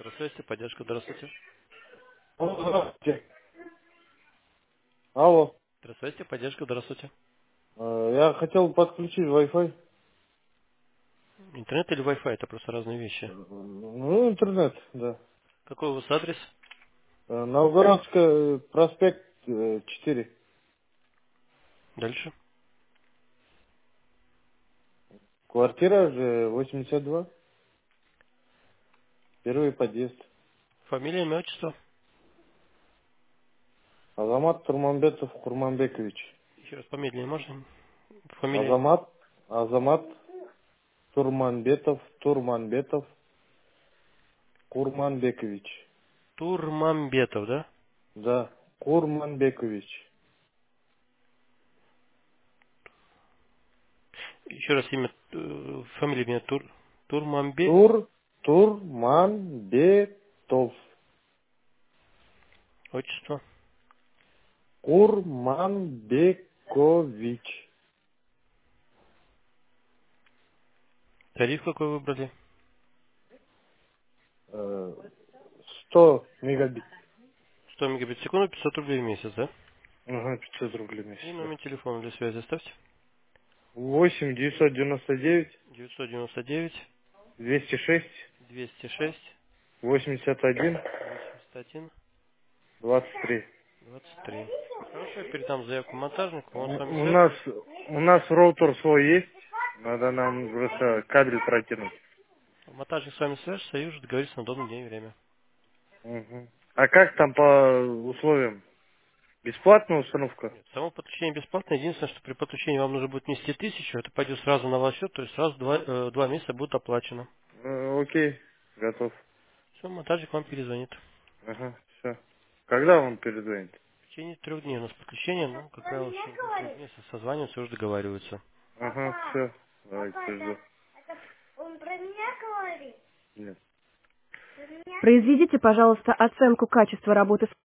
Здравствуйте, поддержка, здравствуйте. Здравствуйте. Алло. Здравствуйте, поддержка, здравствуйте. Я хотел подключить Wi-Fi. Интернет или Wi-Fi, это просто разные вещи. Ну, интернет, да. Какой у вас адрес? Новгородский проспект 4. Дальше. Квартира же 82. Первый подъезд. Фамилия, имя, отчество. Азамат Турманбетов Курманбекович. Еще раз помедленнее можно? Фамилия Азамат Турманбетов Курманбекович. Турмамбетов, да? Да, Курманбекович. Еще раз имя, фамилия, имя Турмамбе, Турманбетов. отчество. Курманбекович. Тариф какой выбрали? Э, 100 мегабит. 100 мегабит в секунду, 500 рублей в месяц, да? Ага, 500 рублей в месяц. И Да. номер телефона для связи оставьте. 8 999 999 206 206 81 81 23. 23. Хорошо, я передам заявку монтажнику, он с вами У нас свяжется. у нас роутер свой есть. Надо нам просто кабель протянуть. Монтажник с вами свяжется и уже договорится на удобный день и время. Мгм. А как там по условиям? Бесплатная установка? Нет, само подключение бесплатное. Единственное, что при подключении вам нужно будет нести 1000, это пойдет сразу на ваш счет, то есть сразу два месяца будет оплачено. Окей, готов. Все, монтажник вам перезвонит. Ага, все. Когда он перезвонит? В течение 3 дней у нас подключение, ну, как правило, в течение 2-3 дней созваниваются и уже договариваются. Ага, все. Давайте жду. Нет. Произведите, пожалуйста, оценку качества работы